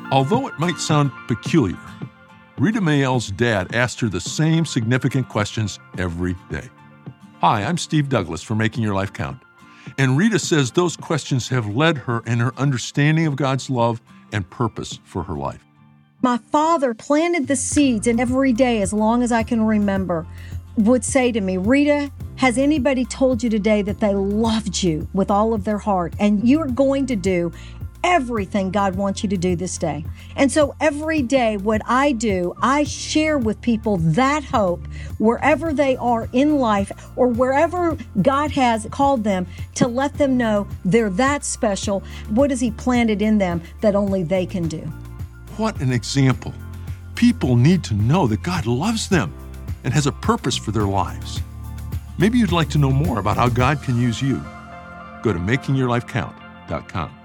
Although it might sound peculiar, Rita Mayell's dad asked her the same significant questions every day. Hi, I'm Steve Douglas for Making Your Life Count. And Rita says those questions have led her in her understanding of God's love and purpose for her life. My father planted the seeds, and every day, as long as I can remember, would say to me, Rita, has anybody told you today that they loved you with all of their heart and you are going to do everything God wants you to do this day? And so every day, what I do, I share with people that hope wherever they are in life or wherever God has called them, to let them know they're that special. What has He planted in them that only they can do? What an example. People need to know that God loves them and has a purpose for their lives. Maybe you'd like to know more about how God can use you. Go to makingyourlifecount.com.